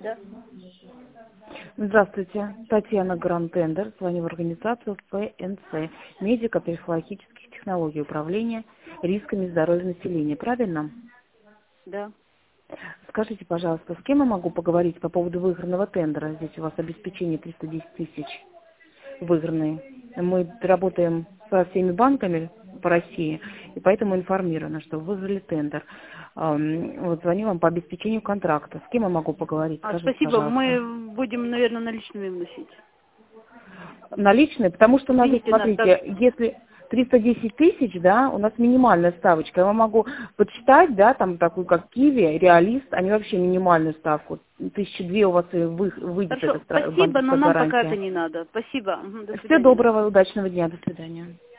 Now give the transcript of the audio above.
Да. Здравствуйте, Татьяна Гранд-Тендер, звоню в организацию ПНЦ, медико-профилактических технологий управления рисками здоровья населения, правильно? Да. Скажите, пожалуйста, с кем я могу поговорить по поводу выигранного тендера? Здесь у вас обеспечение 310 тысяч выигранные. Мы работаем со всеми банками по России, и поэтому информированы, что вы выиграли тендер. Вот звоню вам по обеспечению контракта. С кем я могу поговорить? Скажите, Спасибо, пожалуйста. мы будем, наверное, наличными вносить. Наличные, потому что у нас здесь, Извините, смотрите, если 310 тысяч, да, у нас минимальная ставочка. Я вам могу подсчитать, да, там такую, как Киви, Реалист, они вообще минимальную ставку. 1002 у вас и выйдет Хорошо, эта спасибо, но банковская нам пока это гарантия. не надо. Спасибо. До Всего свидания. доброго, удачного дня, до свидания.